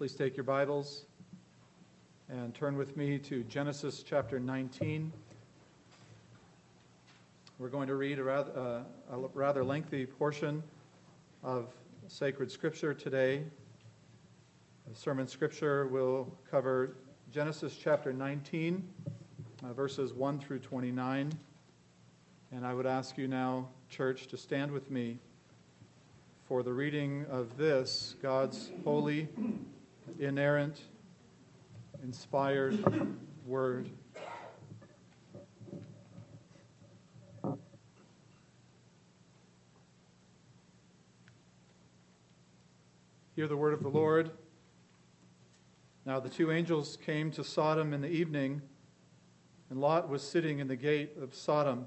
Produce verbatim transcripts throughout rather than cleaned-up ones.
Please take your Bibles and turn with me to Genesis chapter nineteen. We're going to read a rather, uh, a rather lengthy portion of sacred scripture today. The sermon scripture will cover Genesis chapter nineteen, uh, verses one through twenty-nine. And I would ask you now, church, to stand with me for the reading of this, God's holy, inerrant, inspired word. Hear the word of the Lord. Now the two angels came to Sodom in the evening, and Lot was sitting in the gate of Sodom.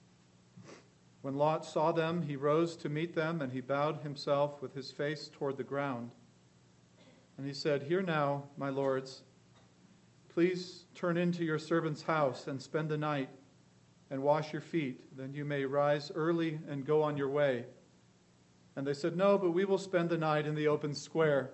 When Lot saw them, he rose to meet them, and he bowed himself with his face toward the ground. And he said, "Hear now, my lords, please turn into your servant's house and spend the night and wash your feet. Then you may rise early and go on your way." And they said, "No, but we will spend the night in the open square."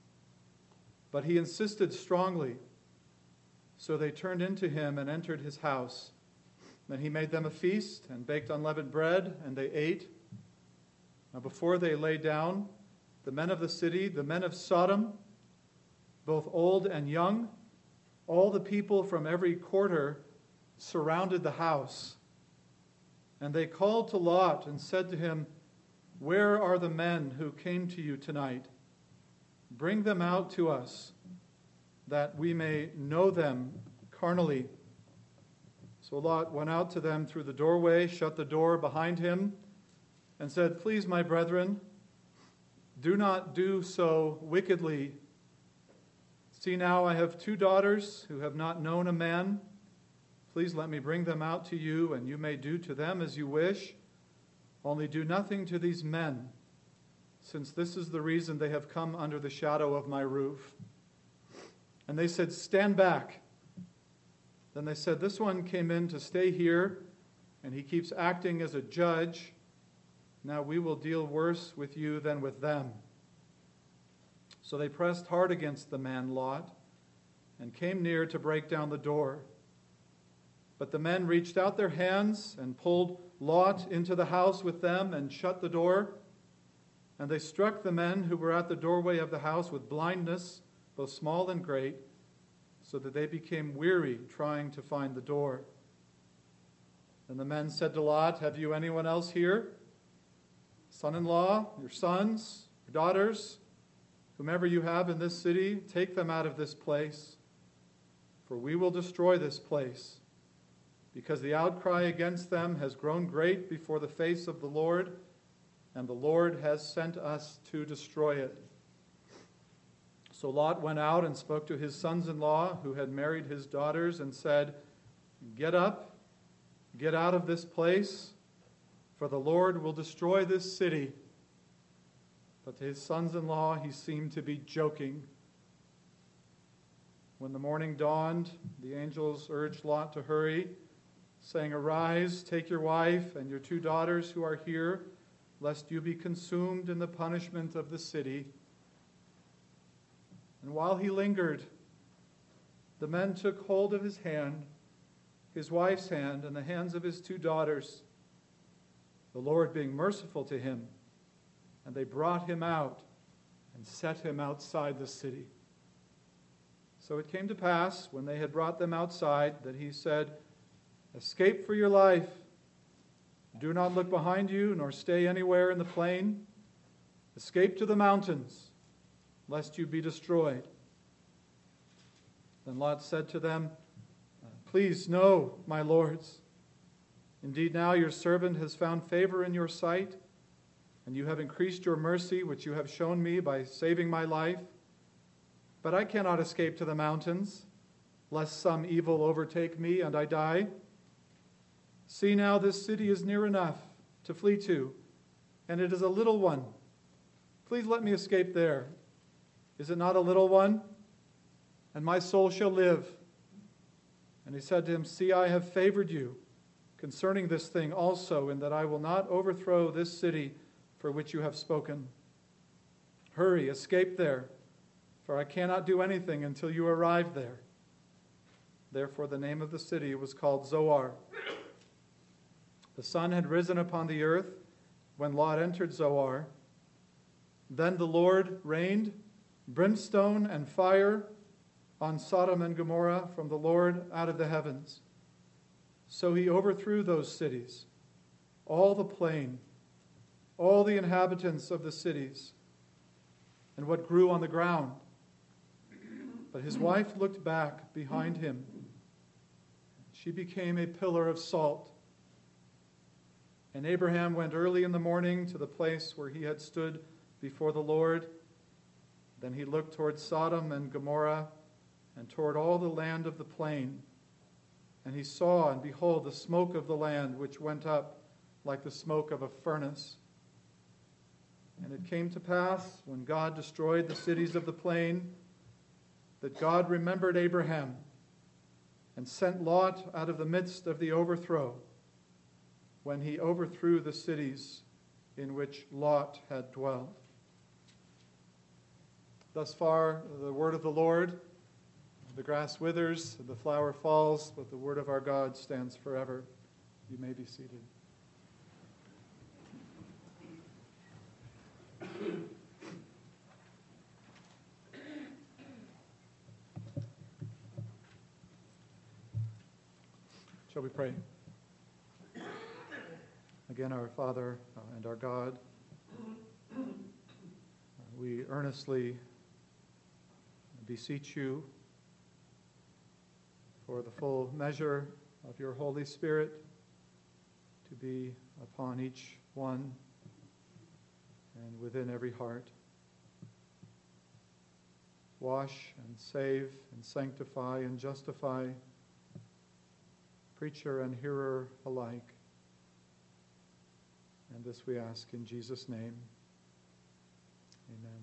But he insisted strongly. So they turned into him and entered his house. Then he made them a feast and baked unleavened bread, and they ate. Now before they lay down, the men of the city, the men of Sodom, both old and young, all the people from every quarter surrounded the house. And they called to Lot and said to him, "Where are the men who came to you tonight? Bring them out to us, that we may know them carnally." So Lot went out to them through the doorway, shut the door behind him, and said, "Please, my brethren, do not do so wickedly. See now, I have two daughters who have not known a man. Please let me bring them out to you, and you may do to them as you wish. Only do nothing to these men, since this is the reason they have come under the shadow of my roof." And they said, "Stand back." Then they said, "This one came in to stay here, and he keeps acting as a judge. Now we will deal worse with you than with them." So they pressed hard against the man Lot and came near to break down the door. But the men reached out their hands and pulled Lot into the house with them and shut the door. And they struck the men who were at the doorway of the house with blindness, both small and great, so that they became weary trying to find the door. And the men said to Lot, "Have you anyone else here? Son-in-law, your sons, your daughters, whomever you have in this city, take them out of this place, for we will destroy this place, because the outcry against them has grown great before the face of the Lord, and the Lord has sent us to destroy it." So Lot went out and spoke to his sons-in-law who had married his daughters and said, "Get up, get out of this place, for the Lord will destroy this city." But to his sons-in-law he seemed to be joking. When the morning dawned, the angels urged Lot to hurry, saying, "Arise, take your wife and your two daughters who are here, lest you be consumed in the punishment of the city." And while he lingered, the men took hold of his hand, his wife's hand, and the hands of his two daughters, the Lord being merciful to him, and they brought him out and set him outside the city. So it came to pass, when they had brought them outside, that he said, "Escape for your life. Do not look behind you, nor stay anywhere in the plain. Escape to the mountains, lest you be destroyed." Then Lot said to them, "Please, no, my lords. Indeed, now your servant has found favor in your sight, and you have increased your mercy, which you have shown me by saving my life. But I cannot escape to the mountains, lest some evil overtake me and I die. See now, this city is near enough to flee to, and it is a little one. Please let me escape there. Is it not a little one? And my soul shall live." And he said to him, "See, I have favored you concerning this thing also, in that I will not overthrow this city for which you have spoken. Hurry, escape there, for I cannot do anything until you arrive there." Therefore the name of the city was called Zoar. The sun had risen upon the earth when Lot entered Zoar. Then the Lord rained brimstone and fire on Sodom and Gomorrah from the Lord out of the heavens. So he overthrew those cities, all the plain, all the inhabitants of the cities, and what grew on the ground. But his wife looked back behind him. She became a pillar of salt. And Abraham went early in the morning to the place where he had stood before the Lord. Then he looked toward Sodom and Gomorrah and toward all the land of the plain. And he saw, and behold, the smoke of the land, which went up like the smoke of a furnace. And it came to pass, when God destroyed the cities of the plain, that God remembered Abraham and sent Lot out of the midst of the overthrow, when he overthrew the cities in which Lot had dwelt. Thus far, the word of the Lord. The grass withers, the flower falls, but the word of our God stands forever. You may be seated. Shall we pray? Again, our Father and our God, we earnestly beseech you for the full measure of your Holy Spirit to be upon each one and within every heart. Wash and save and sanctify and justify preacher and hearer alike. And this we ask in Jesus' name. Amen.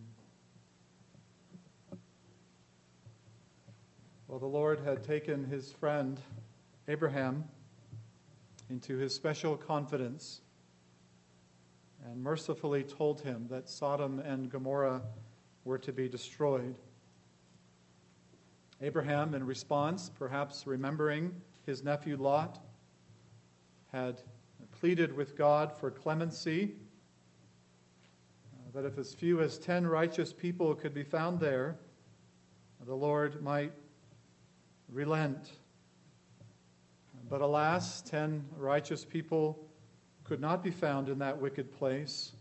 Well, the Lord had taken his friend Abraham into his special confidence and mercifully told him that Sodom and Gomorrah were to be destroyed. Abraham, in response, perhaps remembering his nephew Lot, had pleaded with God for clemency, uh, that if as few as ten righteous people could be found there, the Lord might relent. But alas, ten righteous people could not be found in that wicked place.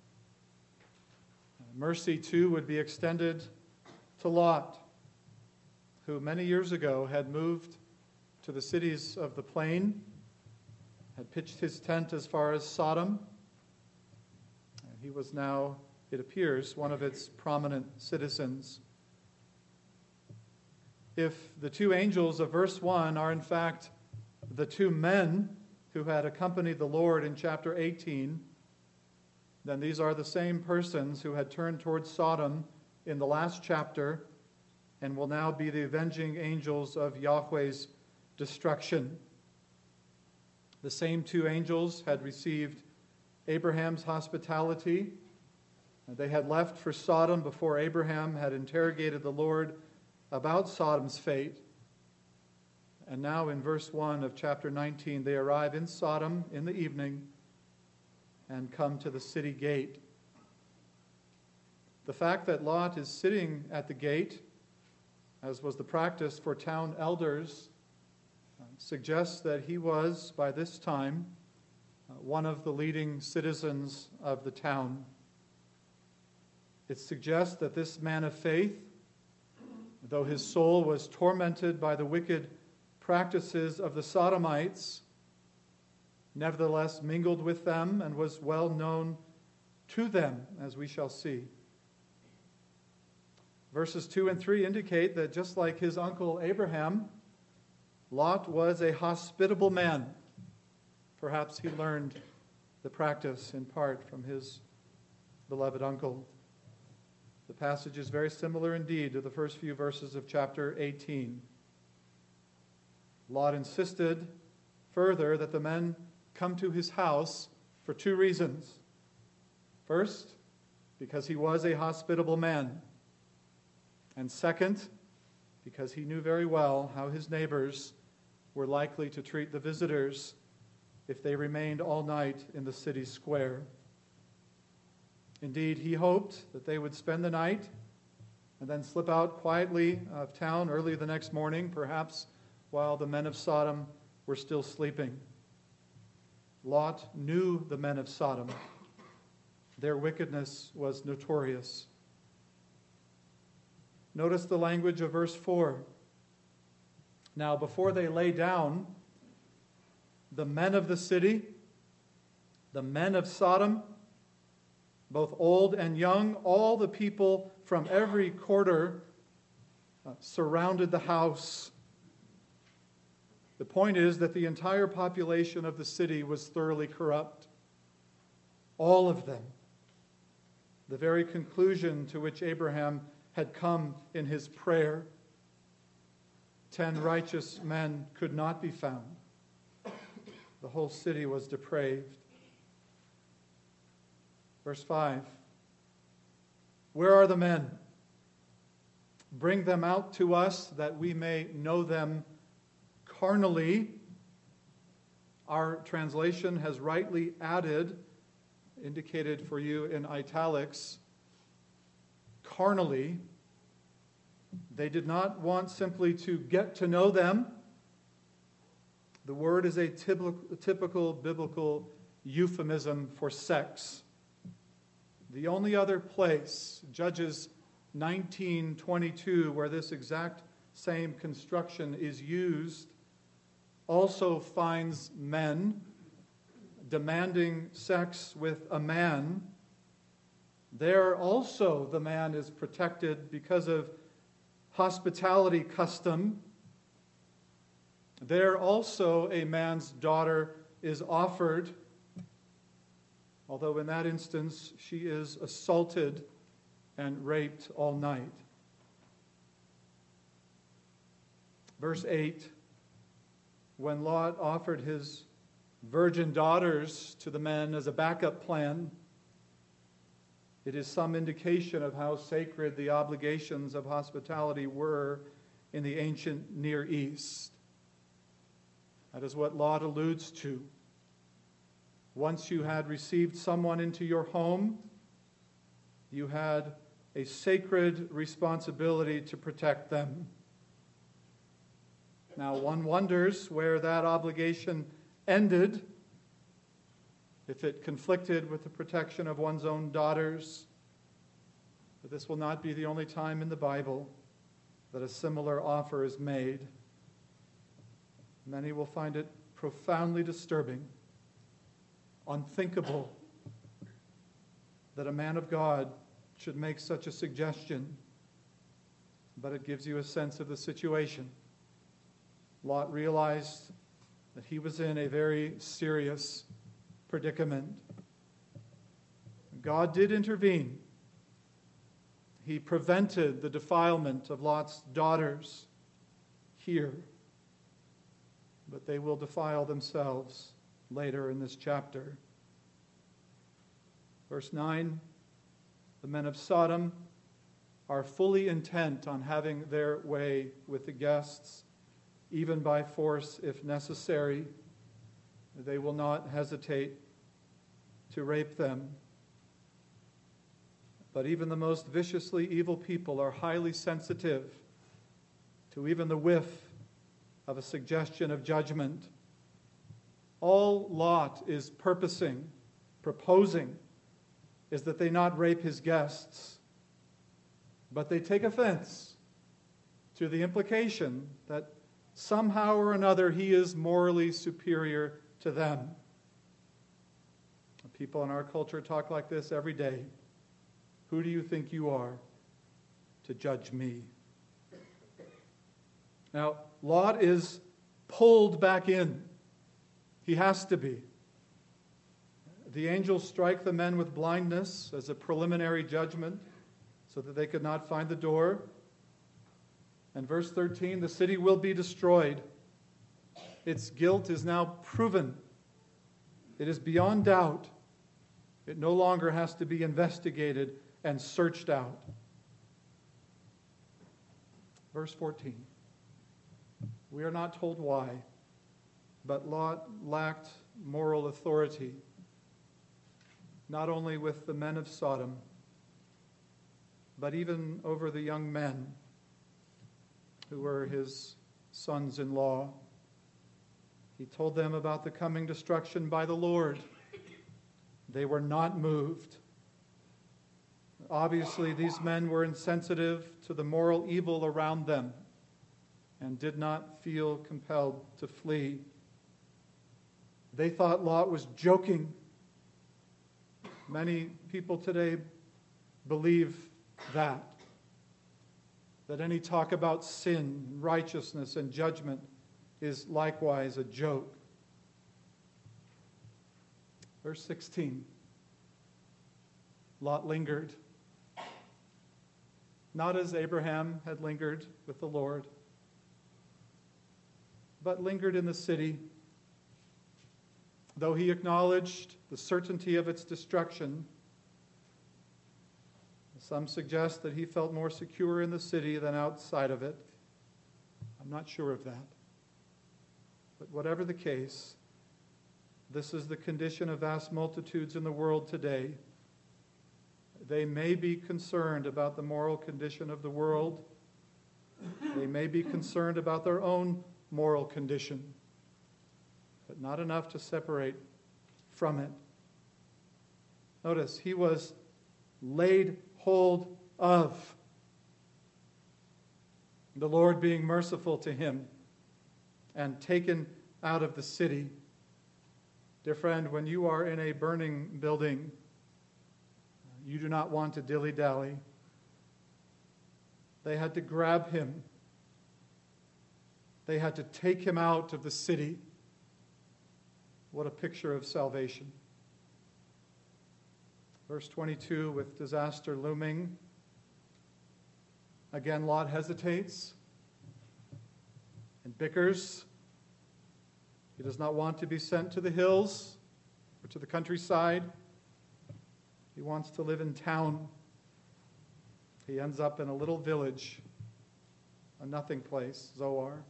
Mercy, too, would be extended to Lot, who many years ago had moved to the cities of the plain, had pitched his tent as far as Sodom. He was now, it appears, one of its prominent citizens. If the two angels of verse one are in fact the two men who had accompanied the Lord in chapter eighteen, then these are the same persons who had turned towards Sodom in the last chapter and will now be the avenging angels of Yahweh's destruction. The same two angels had received Abraham's hospitality. They had left for Sodom before Abraham had interrogated the Lord about Sodom's fate. And now in verse one of chapter nineteen, they arrive in Sodom in the evening and come to the city gate. The fact that Lot is sitting at the gate, as was the practice for town elders, uh, suggests that he was, by this time, uh, one of the leading citizens of the town. It suggests that this man of faith, though his soul was tormented by the wicked practices of the Sodomites, nevertheless mingled with them and was well known to them, as we shall see. Verses two and three indicate that just like his uncle Abraham, Lot was a hospitable man. Perhaps he learned the practice in part from his beloved uncle. The passage is very similar indeed to the first few verses of chapter eighteen. Lot insisted further that the men come to his house for two reasons. First, because he was a hospitable man. And second, because he knew very well how his neighbors were likely to treat the visitors if they remained all night in the city square. Indeed, he hoped that they would spend the night and then slip out quietly of town early the next morning, perhaps while the men of Sodom were still sleeping. Lot knew the men of Sodom. Their wickedness was notorious. Notice the language of verse four. Now, before they lay down, the men of the city, the men of Sodom, both old and young, all the people from every quarter uh, surrounded the house. The point is that the entire population of the city was thoroughly corrupt. All of them. The very conclusion to which Abraham had come in his prayer. Ten righteous men could not be found. The whole city was depraved. Verse five. Where are the men? Bring them out to us that we may know them carnally. Our translation has rightly added, indicated for you in italics, carnally. They did not want simply to get to know them. The word is a typical biblical euphemism for sex. The only other place, Judges nineteen twenty-two, where this exact same construction is used, also finds men demanding sex with a man. There also the man is protected because of hospitality custom. There also a man's daughter is offered, although in that instance she is assaulted and raped all night. Verse eight, when Lot offered his virgin daughters to the men as a backup plan, it is some indication of how sacred the obligations of hospitality were in the ancient Near East. That is what Lot alludes to. Once you had received someone into your home, you had a sacred responsibility to protect them. Now, one wonders where that obligation ended, if it conflicted with the protection of one's own daughters. But this will not be the only time in the Bible that a similar offer is made. Many will find it profoundly disturbing, unthinkable, that a man of God should make such a suggestion, but it gives you a sense of the situation. Lot realized that he was in a very serious predicament. God did intervene. He prevented the defilement of Lot's daughters here, but they will defile themselves later in this chapter. Verse nine, the men of Sodom are fully intent on having their way with the guests, even by force if necessary. They will not hesitate to rape them. But even the most viciously evil people are highly sensitive to even the whiff of a suggestion of judgment. All Lot is purposing, proposing, is that they not rape his guests. But they take offense to the implication that somehow or another he is morally superior to them. People in our culture talk like this every day. Who do you think you are to judge me? Now, Lot is pulled back in. He has to be. The angels strike the men with blindness as a preliminary judgment so that they could not find the door. And verse thirteen, the city will be destroyed. Its guilt is now proven. It is beyond doubt. It no longer has to be investigated and searched out. Verse fourteen. We are not told why, but Lot lacked moral authority, not only with the men of Sodom, but even over the young men who were his sons-in-law. He told them about the coming destruction by the Lord. They were not moved. Obviously, these men were insensitive to the moral evil around them and did not feel compelled to flee. They thought Lot was joking. Many people today believe that, that any talk about sin, righteousness, and judgment is likewise a joke. Verse sixteen. Lot lingered. Not as Abraham had lingered with the Lord, but lingered in the city. Though he acknowledged the certainty of its destruction, some suggest that he felt more secure in the city than outside of it. I'm not sure of that. But whatever the case, this is the condition of vast multitudes in the world today. They may be concerned about the moral condition of the world. They may be concerned about their own moral condition, but not enough to separate from it. Notice, he was laid hold of, the Lord being merciful to him, and taken out of the city. Dear friend, when you are in a burning building, you do not want to dilly-dally. They had to grab him. They had to take him out of the city. What a picture of salvation. Verse twenty-two, with disaster looming, again Lot hesitates and bickers. He does not want to be sent to the hills or to the countryside. He wants to live in town. He ends up in a little village, a nothing place, Zoar.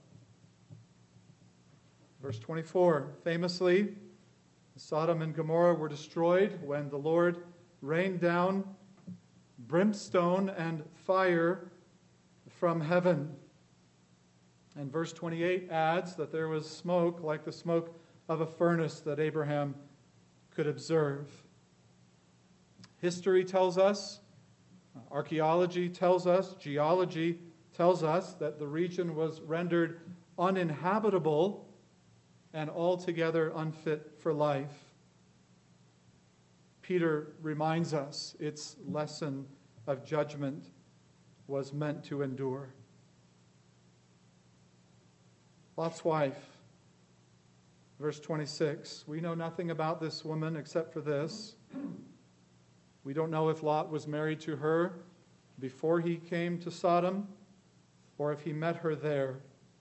Verse twenty-four, famously, Sodom and Gomorrah were destroyed when the Lord rained down brimstone and fire from heaven. And verse twenty-eight adds that there was smoke like the smoke of a furnace that Abraham could observe. History tells us, archaeology tells us, geology tells us that the region was rendered uninhabitable and altogether unfit for life. Peter reminds us its lesson of judgment was meant to endure. Lot's wife, verse twenty-six, we know nothing about this woman except for this. We don't know if Lot was married to her before he came to Sodom or if he met her there.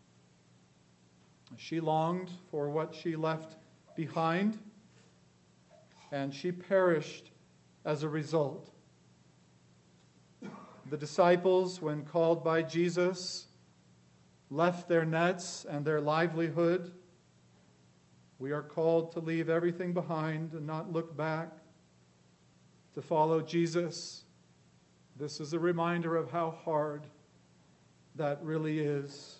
She longed for what she left behind, and she perished as a result. The disciples, when called by Jesus, left their nets and their livelihood. We are called to leave everything behind and not look back, to follow Jesus. This is a reminder of how hard that really is.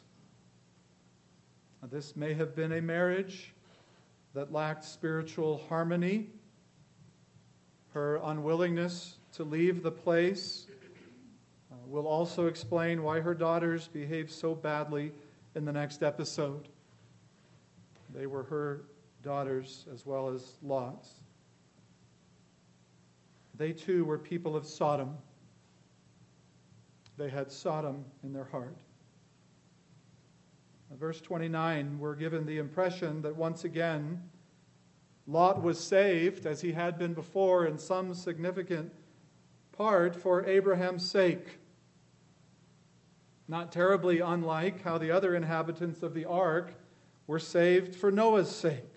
This may have been a marriage that lacked spiritual harmony. Her unwillingness to leave the place uh, will also explain why her daughters behaved so badly in the next episode. They were her daughters as well as Lot's. They too were people of Sodom. They had Sodom in their heart. In verse twenty-nine, we're given the impression that once again, Lot was saved, as he had been before, in some significant part for Abraham's sake. Not terribly unlike how the other inhabitants of the ark were saved for Noah's sake.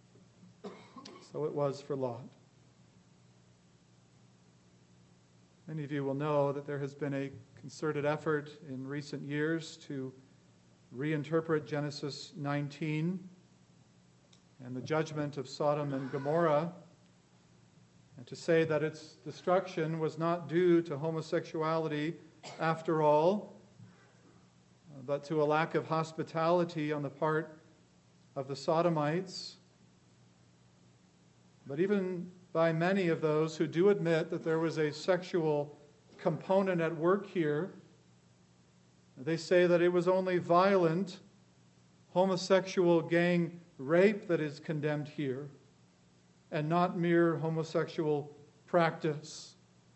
So it was for Lot. Many of you will know that there has been a concerted effort in recent years to reinterpret Genesis nineteen and the judgment of Sodom and Gomorrah, and to say that its destruction was not due to homosexuality after all, but to a lack of hospitality on the part of the Sodomites. But even by many of those who do admit that there was a sexual component at work here, they say that it was only violent homosexual gang rape that is condemned here, and not mere homosexual practice.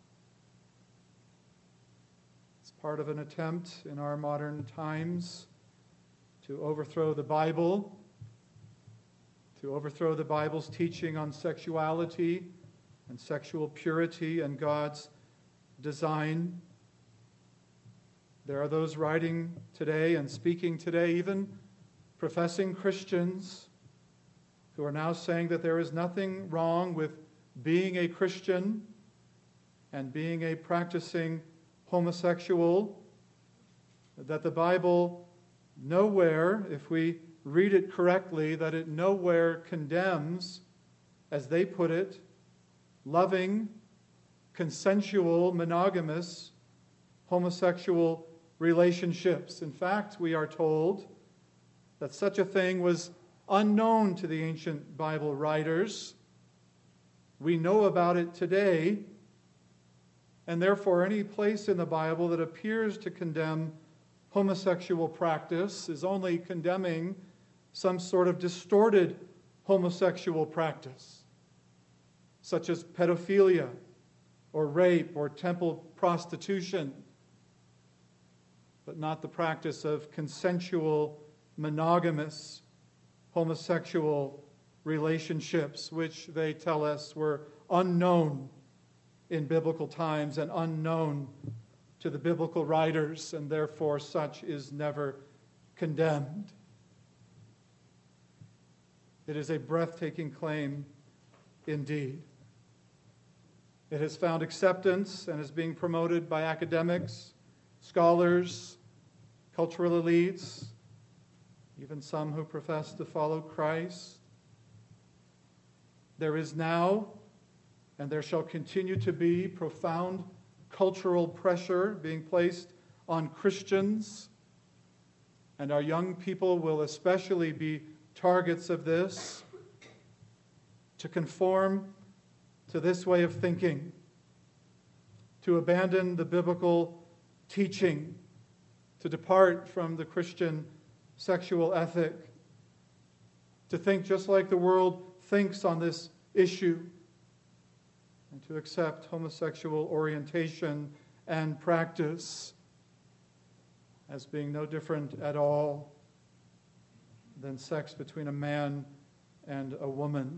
It's part of an attempt in our modern times to overthrow the Bible, to overthrow the Bible's teaching on sexuality and sexual purity and God's design. There are those writing today and speaking today, even professing Christians, who are now saying that there is nothing wrong with being a Christian and being a practicing homosexual, that the Bible nowhere, if we read it correctly, that it nowhere condemns, as they put it, loving, consensual, monogamous, homosexual relationships. In fact, we are told that such a thing was unknown to the ancient Bible writers. We know about it today, and therefore any place in the Bible that appears to condemn homosexual practice is only condemning some sort of distorted homosexual practice, such as pedophilia or rape or temple prostitution, but not the practice of consensual, monogamous, homosexual relationships, which they tell us were unknown in biblical times and unknown to the biblical writers, and therefore such is never condemned. It is a breathtaking claim indeed. It has found acceptance and is being promoted by academics, scholars, cultural elites, even some who profess to follow Christ. There is now, and there shall continue to be, profound cultural pressure being placed on Christians, and our young people will especially be targets of this, to conform to this way of thinking, to abandon the biblical teaching, to depart from the Christian sexual ethic, to think just like the world thinks on this issue, and to accept homosexual orientation and practice as being no different at all than sex between a man and a woman.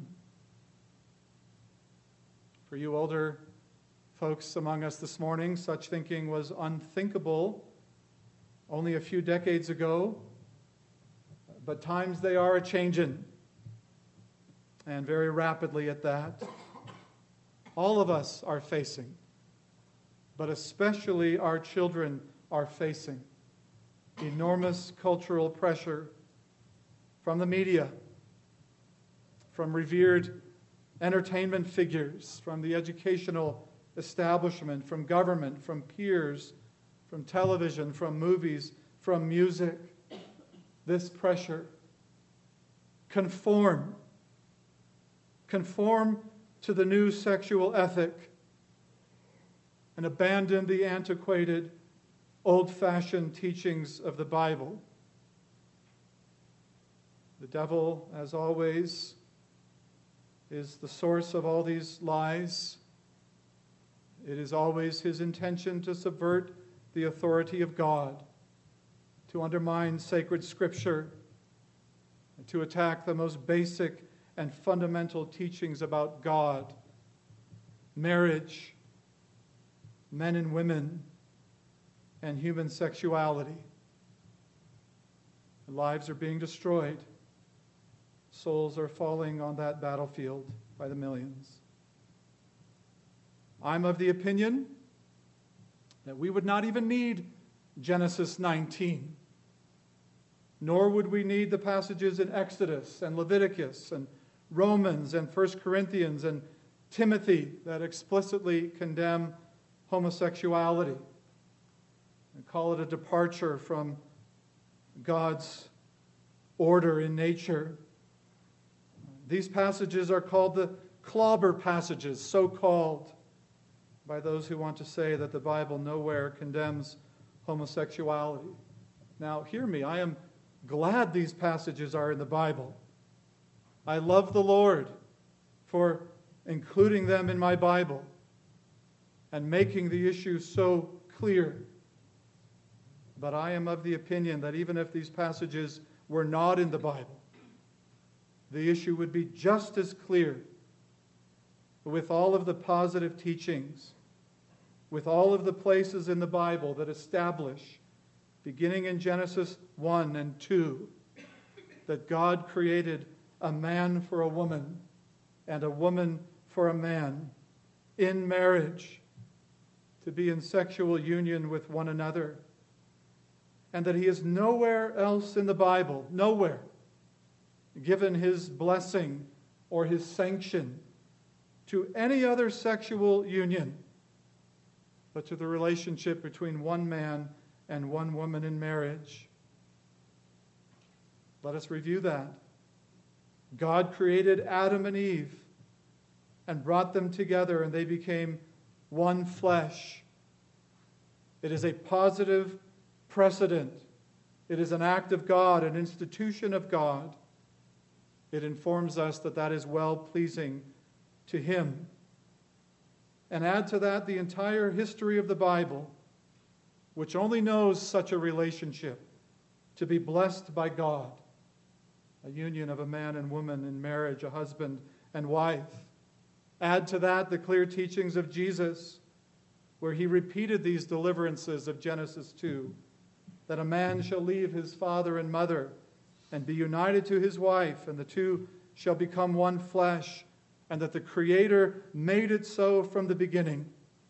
For you older folks among us this morning, such thinking was unthinkable only a few decades ago, but times they are a-changin', and very rapidly at that. All of us are facing, but especially our children are facing, enormous cultural pressure from the media, from revered entertainment figures, from the educational establishment, from government, from peers, from television, from movies, from music. This pressure. Conform. Conform to the new sexual ethic and abandon the antiquated, old-fashioned teachings of the Bible. The devil, as always, is the source of all these lies. It is always his intention to subvert the authority of God, to undermine sacred scripture, and to attack the most basic and fundamental teachings about God, marriage, men and women, and human sexuality. Lives are being destroyed. Souls are falling on that battlefield by the millions. I'm of the opinion that we would not even need Genesis nineteen, nor would we need the passages in Exodus and Leviticus and Romans and First Corinthians and Timothy that explicitly condemn homosexuality and call it a departure from God's order in nature. These passages are called the clobber passages, so called by those who want to say that the Bible nowhere condemns homosexuality. Now, hear me, I am glad these passages are in the Bible. I love the Lord for including them in my Bible and making the issue so clear. But I am of the opinion that even if these passages were not in the Bible, the issue would be just as clear with all of the positive teachings, with all of the places in the Bible that establish, beginning in Genesis one and two, that God created a man for a woman and a woman for a man in marriage to be in sexual union with one another, and that he is nowhere else in the Bible, nowhere, given his blessing or his sanction to any other sexual union, but to the relationship between one man and one woman in marriage. Let us review that. God created Adam and Eve and brought them together, and they became one flesh. It is a positive precedent. It is an act of God, an institution of God. It informs us that that is well-pleasing to Him. And add to that the entire history of the Bible, which only knows such a relationship, to be blessed by God, a union of a man and woman in marriage, a husband and wife. Add to that the clear teachings of Jesus, where he repeated these deliverances of Genesis two, that a man shall leave his father and mother and be united to his wife, and the two shall become one flesh, and that the Creator made it so from the beginning.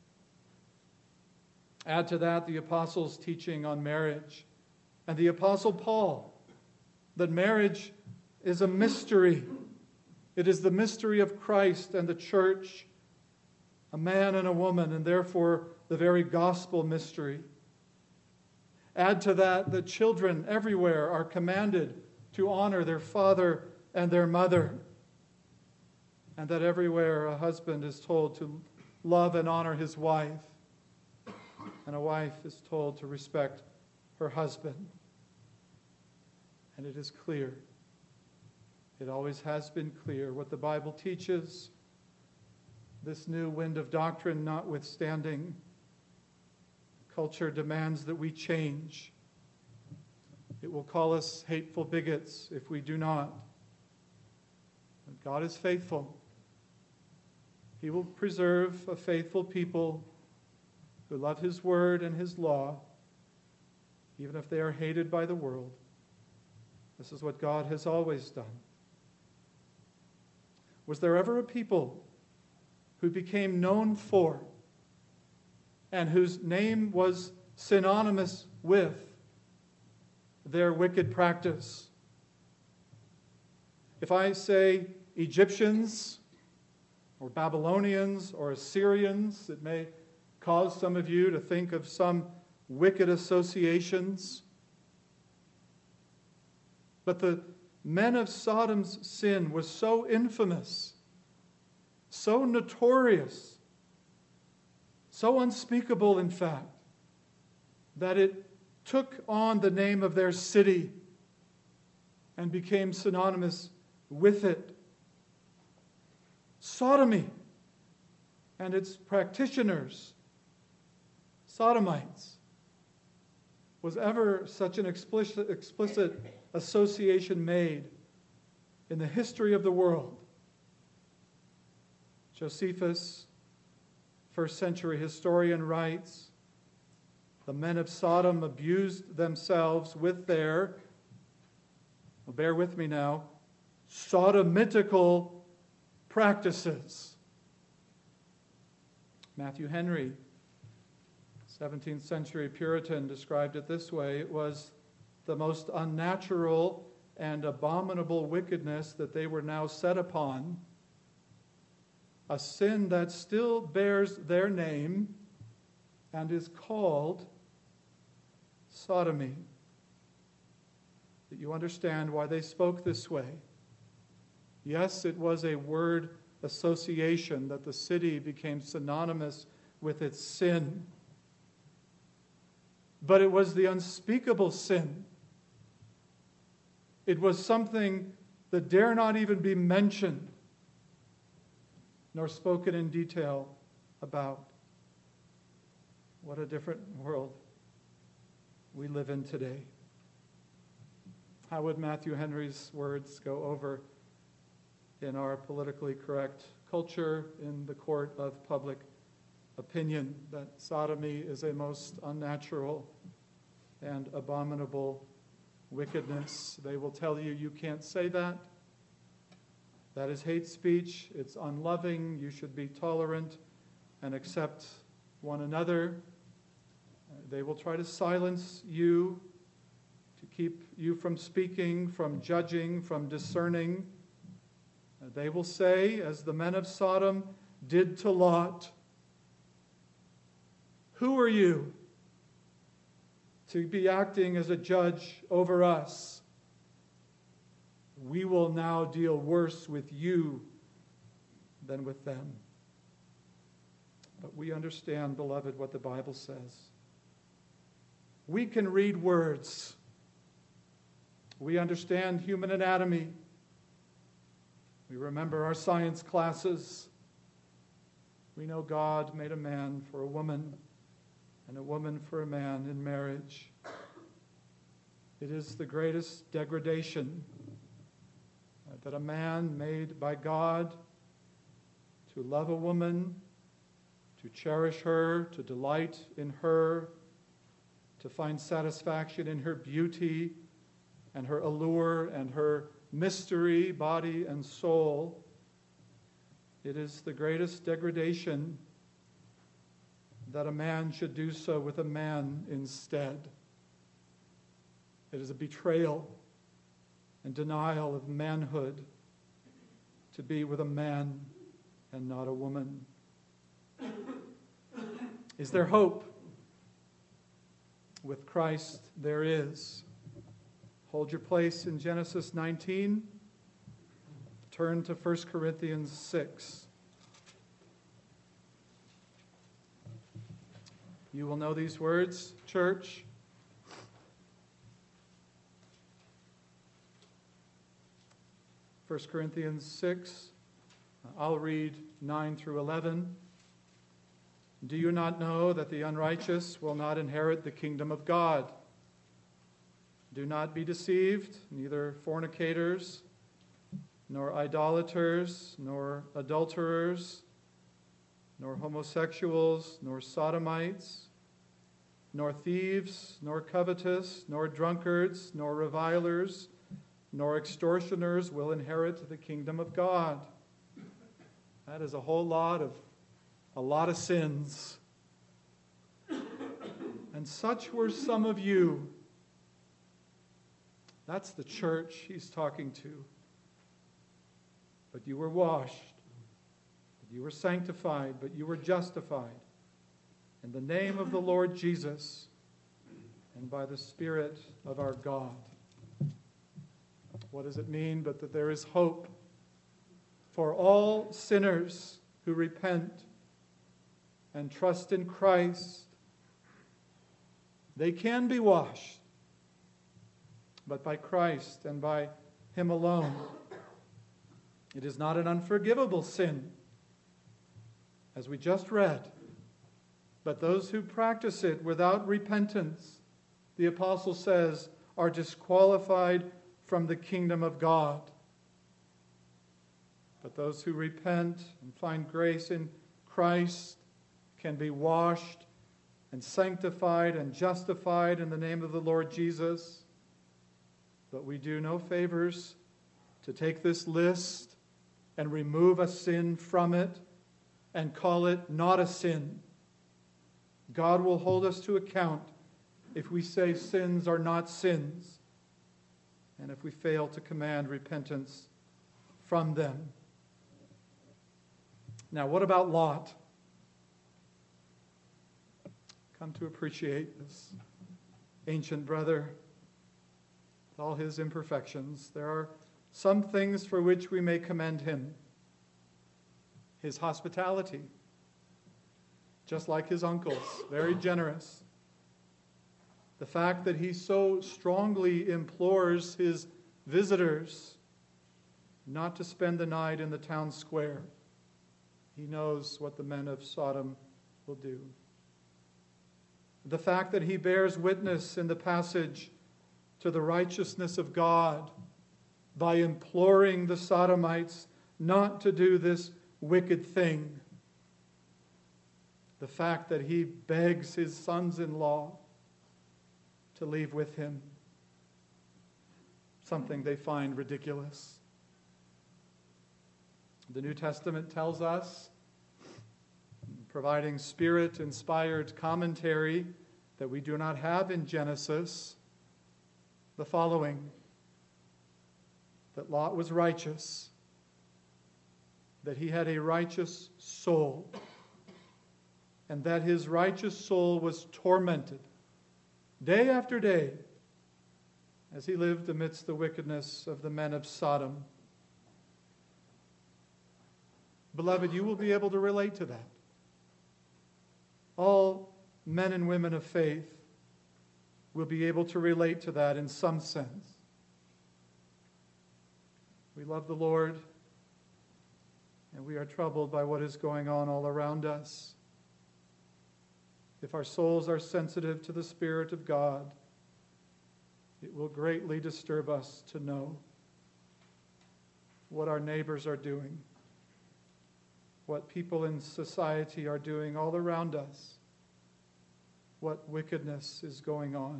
Add to that the apostles' teaching on marriage, and the apostle Paul, that marriage is a mystery. It is the mystery of Christ and the church, a man and a woman, and therefore the very gospel mystery. Add to that that children everywhere are commanded to honor their father and their mother, and that everywhere a husband is told to love and honor his wife, and a wife is told to respect her husband. And it is clear, it always has been clear, what the Bible teaches, this new wind of doctrine notwithstanding. Culture demands that we change. It will call us hateful bigots if we do not. But God is faithful. He will preserve a faithful people who love His word and His law, even if they are hated by the world. This is what God has always done. Was there ever a people who became known for and whose name was synonymous with their wicked practice? If I say Egyptians or Babylonians or Assyrians, it may cause some of you to think of some wicked associations. But the men of Sodom's sin was so infamous, so notorious, so unspeakable, in fact, that it took on the name of their city and became synonymous with it. Sodomy and its practitioners, Sodomites, was ever such an explicit, explicit association made in the history of the world? Josephus, first century historian, writes, the men of Sodom abused themselves with their, well, bear with me now, sodomitical practices. Matthew Henry, seventeenth century Puritan described it this way: it was the most unnatural and abominable wickedness that they were now set upon, a sin that still bears their name and is called sodomy. That you understand why they spoke this way. Yes, it was a word association that the city became synonymous with its sin. But it was the unspeakable sin. It was something that dare not even be mentioned, nor spoken in detail about. What a different world we live in today. How would Matthew Henry's words go over in our politically correct culture, in the court of public opinion, that sodomy is a most unnatural and abominable wickedness? They will tell you you can't say that. That is hate speech. It's unloving. You should be tolerant and accept one another. They will try to silence you, to keep you from speaking, from judging, from discerning. They will say, as the men of Sodom did to Lot, "Who are you to be acting as a judge over us? We will now deal worse with you than with them." But we understand, beloved, what the Bible says. We can read words. We understand human anatomy. We remember our science classes. We know God made a man for a woman and a woman for a man in marriage. It is the greatest degradation that a man made by God to love a woman, to cherish her, to delight in her, to find satisfaction in her beauty and her allure and her mystery, body and soul. It is the greatest degradation that a man should do so with a man instead. It is a betrayal and denial of manhood to be with a man and not a woman. Is there hope? With Christ there is. Hold your place in Genesis nineteen. Turn to First Corinthians six. You will know these words, church. First Corinthians six. I'll read nine through eleven. Do you not know that the unrighteous will not inherit the kingdom of God? Do not be deceived, neither fornicators, nor idolaters, nor adulterers, nor homosexuals, nor sodomites, nor thieves, nor covetous, nor drunkards, nor revilers, nor extortioners will inherit the kingdom of God. That is a whole lot of a lot of sins. And such were some of you. That's the church he's talking to. But you were washed, but you were sanctified, but you were justified in the name of the Lord Jesus and by the Spirit of our God. What does it mean but that there is hope for all sinners who repent and trust in Christ? They can be washed, but by Christ and by Him alone. It is not an unforgivable sin, as we just read, but those who practice it without repentance, the apostle says, are disqualified from the kingdom of God. But those who repent and find grace in Christ can be washed and sanctified and justified in the name of the Lord Jesus. But we do no favors to take this list and remove a sin from it and call it not a sin. God will hold us to account if we say sins are not sins, and if we fail to command repentance from them. Now, what about Lot? Come to appreciate this ancient brother with all his imperfections. There are some things for which we may commend him. His hospitality, just like his uncles, very generous. The fact that he so strongly implores his visitors not to spend the night in the town square. He knows what the men of Sodom will do. The fact that he bears witness in the passage to the righteousness of God by imploring the Sodomites not to do this wicked thing. The fact that he begs his sons-in-law to leave with him, something they find ridiculous. The New Testament tells us, providing Spirit-inspired commentary that we do not have in Genesis, the following: that Lot was righteous, that he had a righteous soul, and that his righteous soul was tormented day after day as he lived amidst the wickedness of the men of Sodom. Beloved, you will be able to relate to that. All men and women of faith will be able to relate to that in some sense. We love the Lord, and we are troubled by what is going on all around us. If our souls are sensitive to the Spirit of God, it will greatly disturb us to know what our neighbors are doing, what people in society are doing all around us, what wickedness is going on.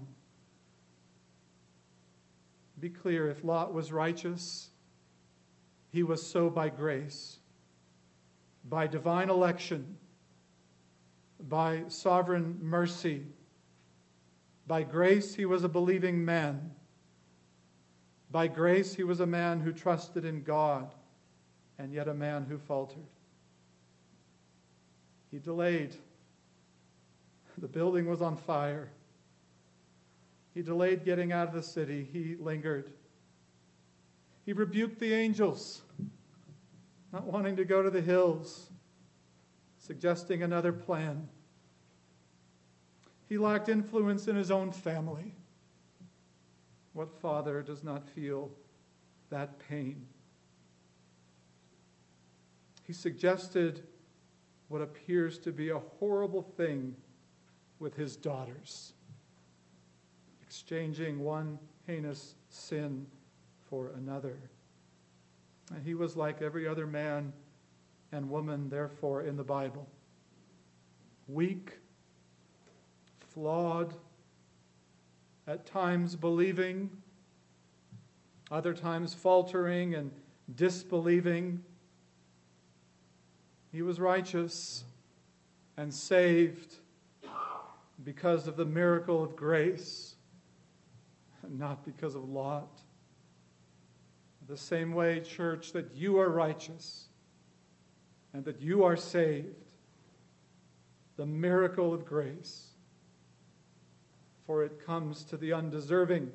Be clear, if Lot was righteous, he was so by grace, by divine election, by sovereign mercy. By grace, he was a believing man. By grace, he was a man who trusted in God, and yet a man who faltered. He delayed. The building was on fire. He delayed getting out of the city. He lingered. He rebuked the angels, not wanting to go to the hills, suggesting another plan. He lacked influence in his own family. What father does not feel that pain? He suggested what appears to be a horrible thing with his daughters, exchanging one heinous sin for another. And he was like every other man and woman, therefore, in the Bible. Weak, flawed, at times believing, other times faltering and disbelieving. He was righteous and saved because of the miracle of grace, and not because of Lot. The same way, church, that you are righteous and that you are saved, the miracle of grace, for it comes to the undeserving,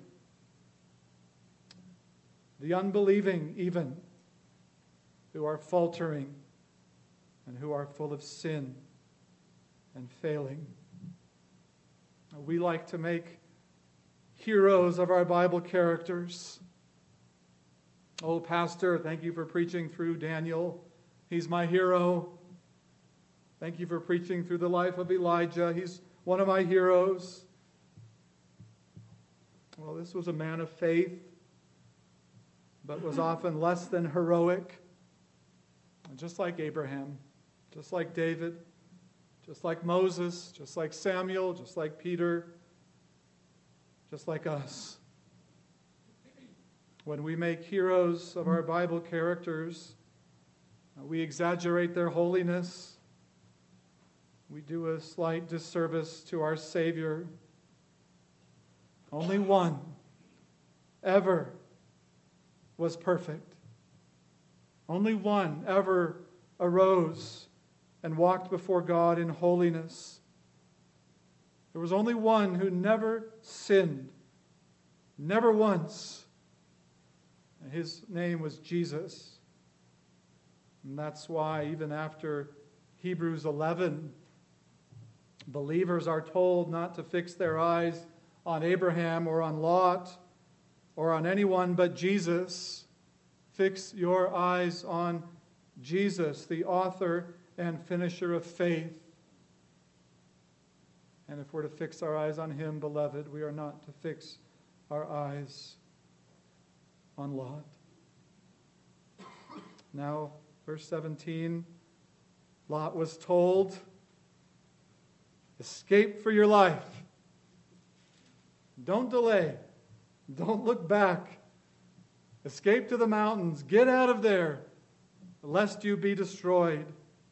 the unbelieving even, who are faltering and who are full of sin and failing. We like to make heroes of our Bible characters. Oh, Pastor, thank you for preaching through Daniel. He's my hero. Thank you for preaching through the life of Elijah. He's one of my heroes. Well, this was a man of faith, but was often less than heroic. Just like Abraham, just like David, just like Moses, just like Samuel, just like Peter, just like us. When we make heroes of our Bible characters, we exaggerate their holiness. we do a slight disservice to our Savior. Only one ever was perfect. Only one ever arose and walked before God in holiness. There was only one who never sinned, never once. And his name was Jesus. And that's why even after Hebrews eleven, believers are told not to fix their eyes on Abraham or on Lot or on anyone but Jesus. Fix your eyes on Jesus, the author and finisher of faith. And if we're to fix our eyes on him, beloved, we are not to fix our eyes on Lot. Now, verse seventeen, Lot was told, escape for your life. Don't delay. Don't look back. Escape to the mountains. Get out of there, lest you be destroyed.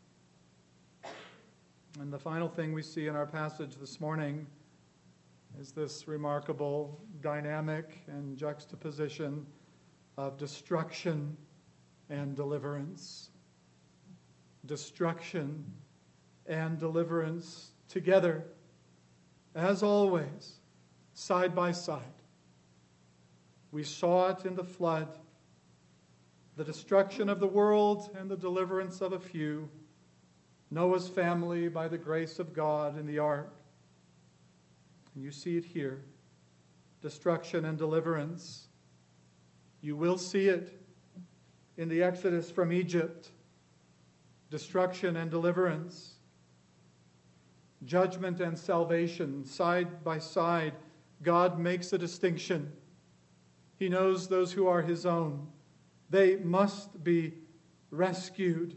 And the final thing we see in our passage this morning is this remarkable dynamic and juxtaposition of destruction and deliverance. Destruction and deliverance together, as always, side by side. We saw it in the flood, the destruction of the world and the deliverance of a few, Noah's family by the grace of God in the ark. And you see it here, destruction and deliverance. You will see it in the Exodus from Egypt, destruction and deliverance. Judgment and salvation, side by side, God makes a distinction. He knows those who are his own. They must be rescued.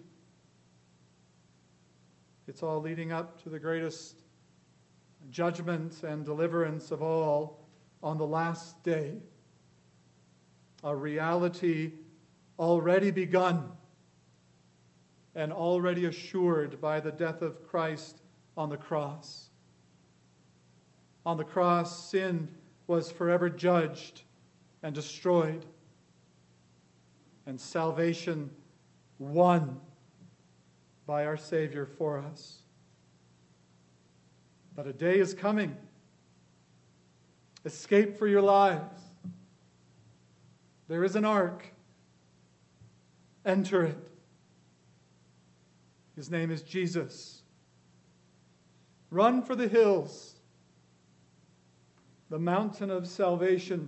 It's all leading up to the greatest judgment and deliverance of all on the last day. A reality already begun and already assured by the death of Christ on the cross. On the cross, sin was forever judged and destroyed, and salvation won by our Savior for us. But a day is coming. Escape for your lives. There is an ark. Enter it. His name is Jesus. Run for the hills, the mountain of salvation.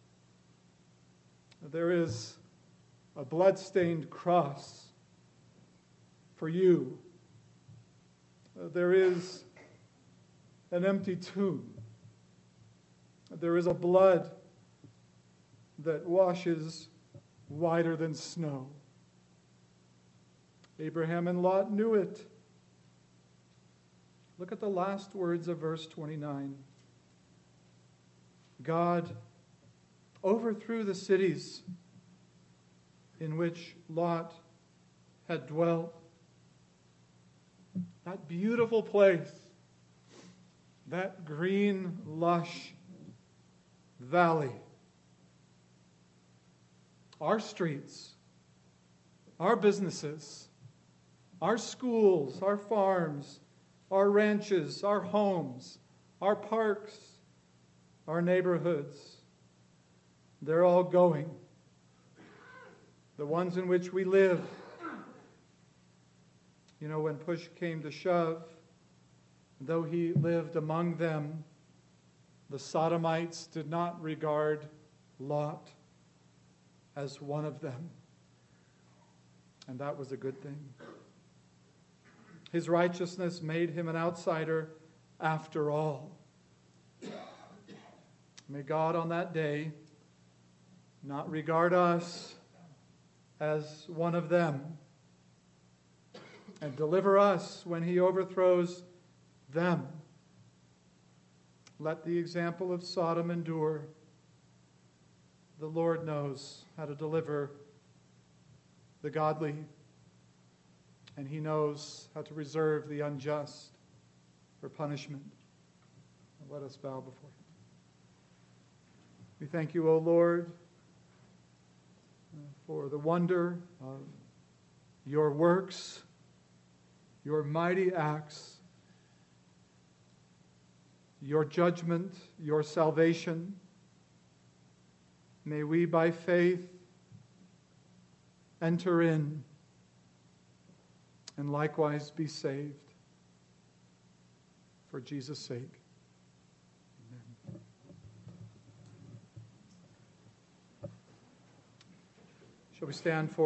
There is a blood-stained cross for you. There is an empty tomb. There is a blood that washes whiter than snow. Abraham and Lot knew it. Look at the last words of verse twenty-nine. God overthrew the cities in which Lot had dwelt. That beautiful place, that green, lush valley. Our streets, our businesses, our schools, our farms, our ranches, our homes, our parks, our neighborhoods, they're all going. The ones in which we live. You know, when push came to shove, though he lived among them, the Sodomites did not regard Lot as one of them. And that was a good thing. His righteousness made him an outsider after all. May God on that day not regard us as one of them, and deliver us when he overthrows them. Let the example of Sodom endure. The Lord knows how to deliver the godly, and he knows how to reserve the unjust. or punishment. Let us bow before him. We thank you, O Lord, for the wonder of your works, your mighty acts, your judgment, your salvation. May we by faith enter in and likewise be saved. For Jesus' sake. Amen. Shall we stand for